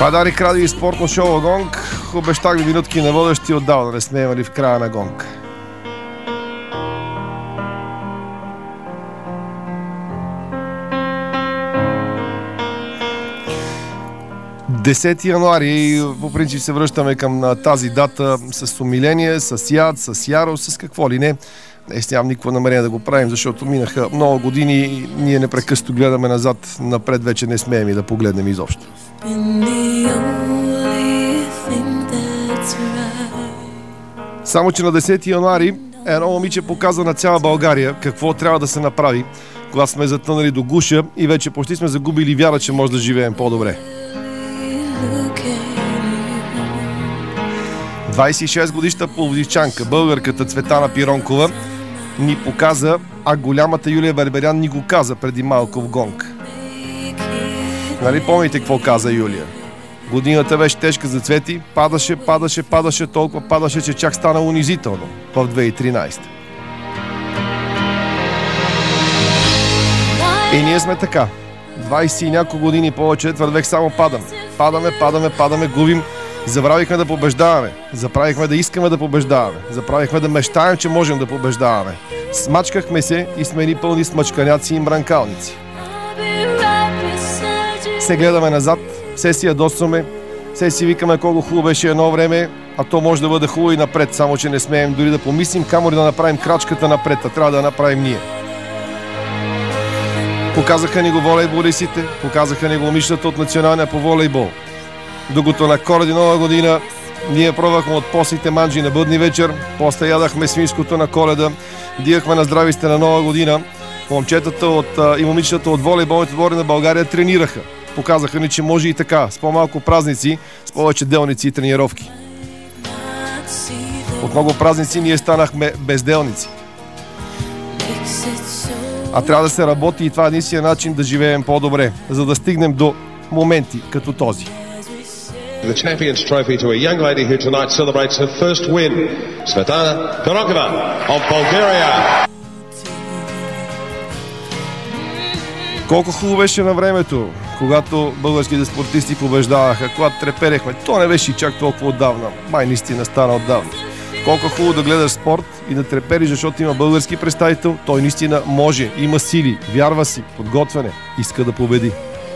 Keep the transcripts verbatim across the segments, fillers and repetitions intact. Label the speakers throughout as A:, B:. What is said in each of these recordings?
A: Това е Дарик Радио и спортно шоу Гонг. Обещах ви минутки на водещи отдавна не сме имали в края на Гонг. десети януари, по принцип се връщаме към тази дата с умиление, с яд, с ярост, с какво ли не. Днес нямам никакво намерение да го правим, защото минаха много години и ние непрекъснато гледаме назад, напред вече не смеем и да погледнем изобщо. Само че на десети януари едно момиче показа на цяла България какво трябва да се направи, когато сме затънали до гуша и вече почти сме загубили вяра, че може да живеем по-добре. двадесет и шест годишна пловдивчанка, българката Цветана Пиронкова, ни показа, а голямата Юлия Берберян ни го каза преди малко в Гонг. Нали помните какво каза Юлия? Годината беше тежка за Цвети, падаше, падаше, падаше, толкова падаше, че чак стана унизително в две хиляди и тринадесета. И ние сме така. двадесет и няколко години повече, четвърт век само падаме. Падаме, падаме, падаме, губим. Забравихме да побеждаваме. Забравихме да искаме да побеждаваме. Забравихме да мечтаем, че можем да побеждаваме. Смачкахме се и сме ни пълни смачканяци и мранкалници. Се гледаме назад, все си ядосваме, все си викаме колко хубаво беше едно време, а то може да бъде хубаво и напред, само че не смеем дори да помислим, камо ли да направим крачката напред, а трябва да я направим ние. Показаха ни го волейболистите, показаха ни го момичетата от националния по волейбол. Докато на Коледа и Нова година ние пробвахме от постните манджи на бъдни вечер, после ядахме свинското на Коледа, дигахме на здрависте на Нова година, момчетата от, и момичетата от волейболните отбори на България тренираха. Показаха ни, че може и така, с по-малко празници, с повече делници и тренировки. От много празници ние станахме безделници. А трябва да се работи и това е единствения начин да живеем по-добре, за да стигнем до моменти като този.
B: The Champions Trophy to a young lady who tonight celebrates her first win, Svetlana Pironkova of Bulgaria.
A: Колко хубаво беше на времето, когато българските спортисти побеждаваха, когато треперехме. То не беше и чак толкова отдавна. Май наистина стана отдавна. Колко хубаво да гледаш спорт и да трепериш, защото има български представител. Той наистина може, има сили, вярва си, подготвяне, иска да победи.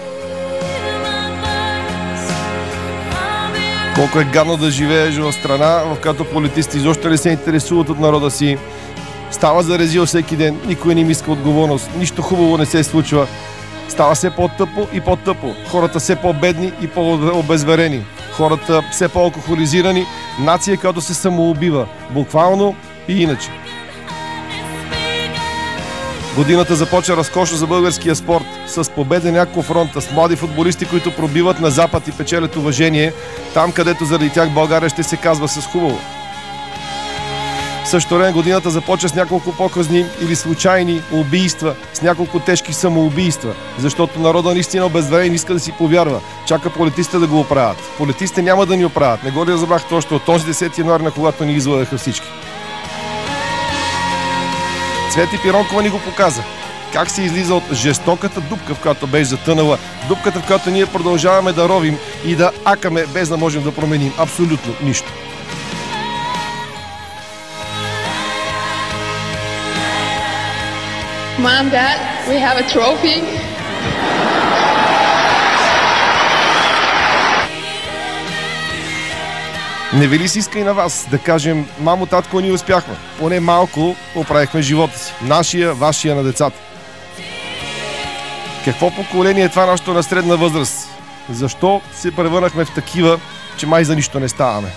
A: Колко е гадно да живееш в страна, в която политиците изобщо не се интересуват от народа си. Става за резил всеки ден, никой не им иска отговорност, нищо хубаво не се случва. Става все по-тъпо и по-тъпо. Хората все по-бедни и по-обезверени. Хората все по-алкохолизирани. Нация, която се самоубива. Буквално и иначе. Годината започва разкошно за българския спорт. С победа няколко фронта, с млади футболисти, които пробиват на запад и печелят уважение. Там, където заради тях България ще се казва с хубаво. В същото време годината започва с няколко показни или случайни убийства, с няколко тежки самоубийства, защото народа наистина обезверен иска да си повярва. Чака политиците да го оправят. Политиците няма да ни оправят. Не го ли разбрахте още от този десети януари, на когато ни изладаха всички. Цвети Пиронкова ни го показа. Как се излиза от жестоката дупка, в която беше затънала. Дупката, в която ние продължаваме да ровим и да акаме, без да можем да променим абсолютно нищо.
C: Mom, Dad, we have a trophy.
A: Не ви ли си иска и на вас да кажем: мамо, татко, ние успяхме. Поне малко оправихме живота си. Нашия, вашия, на децата. Какво поколение е това нашето на средна възраст? Защо се превърнахме в такива, че май за нищо не ставаме?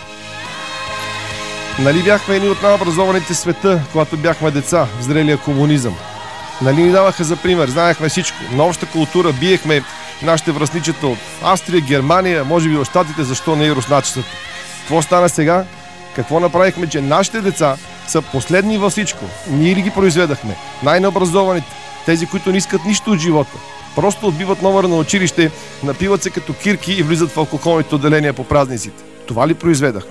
A: Нали бяхме едни от най-образованите света, когато бяхме деца в зрелия комунизъм? Нали ни даваха за пример, знаехме всичко. На обща култура биехме нашите връстничета от Австрия, Германия, може би от Щатите, защо не и русначетата. Какво стана сега? Какво направихме, че нашите деца са последни във всичко? Ние ли ги произведахме? Най-необразованите, тези, които не искат нищо от живота. Просто отбиват номера на училище, напиват се като кирки и влизат в алкохолните отделения по празниците. Това ли произведахме?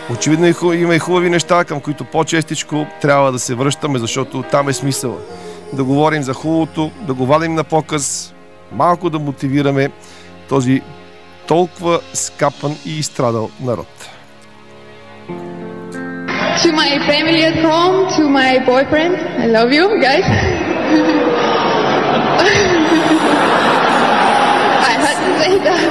A: Очевидно има и хубави неща, към които по-честичко трябва да се връщаме, защото там е смисъла. да говорим за хубавото, да го вадим на показ, малко да мотивираме този толкова скапан и изстрадал народ.
C: To my family at home, to my boyfriend, I love you guys. I had to say that.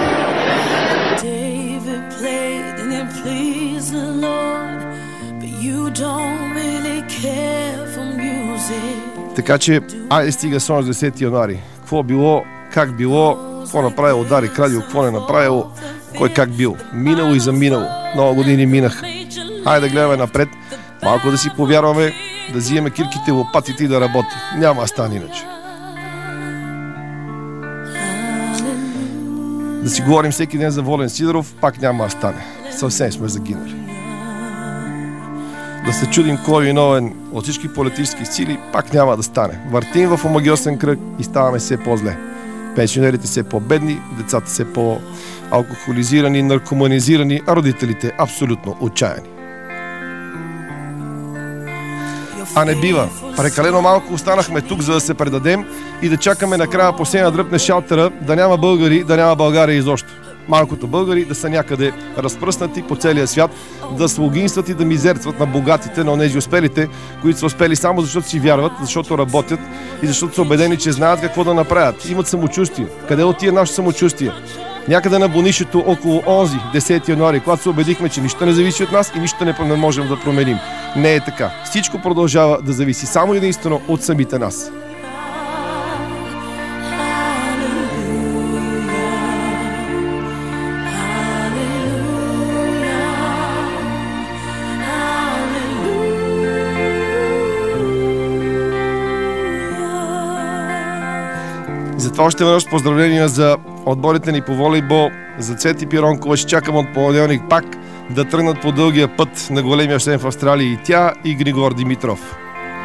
D: David played and then pleased the Lord, but you don't really care for music.
A: Така че, айде стига с онзи десети януари. Какво било, как било, какво направило Дарик Радио, какво не направило, кой как бил. Минало и заминало. Много години минаха. Хайде да гледаме напред, малко да си повярваме, да взимаме кирките, лопатите и да работи. Няма да стане иначе. Да си говорим всеки ден за Волен Сидеров, пак няма да стане. Съвсем сме загинали. Да се чудим кой е виновен от всички политически сили, пак няма да стане. Въртим в омагьосен кръг и ставаме все по-зле. Пенсионерите все по-бедни, децата все по-алкохолизирани, наркоманизирани, а родителите абсолютно отчаяни. А не бива. Прекалено малко останахме тук, за да се предадем и да чакаме накрая последния дръпне шалтера, да няма българи, да няма България изобщо. Малкото българи да са някъде разпръснати по целия свят, да слугинстват и да мизерстват на богатите, на онези успелите, които са успели само защото си вярват, защото работят и защото са убедени, че знаят какво да направят. Имат самочувствие. Къде отива нашето самочувствие? Някъде на бонището около онзи, десети януари, когато се убедихме, че нищо не зависи от нас и нищо не можем да променим. Не е така. Всичко продължава да зависи само единствено от самите нас. Затова още веднъж поздравления за отборите ни по волейбол, за Цвети Пиронкова. Ще чакам от понеделник пак да тръгнат по дългия път на големия шлем в Австралия и тя, и Григор Димитров.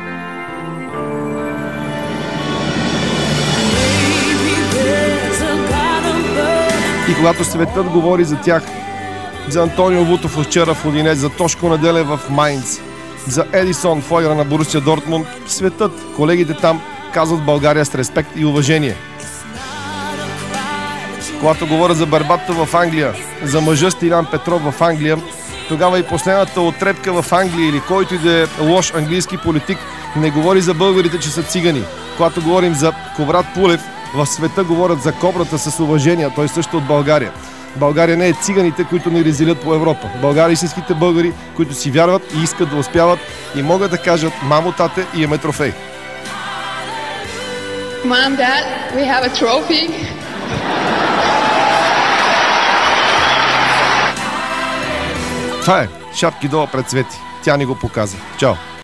A: И когато светът говори за тях, за Антонио Вутов вчера в Одинец, за Тошко Неделев в Майнц, за Едисон Фойера на Борусия Дортмунд, светът, колегите там казват България с респект и уважение. Когато говорят за борбата в Англия, за мъжа Стилян Петров в Англия, тогава и последната отрепка в Англия или който и да е лош английски политик не говори за българите, че са цигани. Когато говорим за Коврат Пулев, в света говорят за кобрата с уважение, той също от България. България не е циганите, които ни разделят по Европа. България е истинските българи, които си вярват и искат да успяват и могат да кажат: мамо, тате, имаме трофей.
C: Mom, Dad, we have a trophy.
A: Това е. Шапки долу пред Цвети. Тя ни го показа. Чао!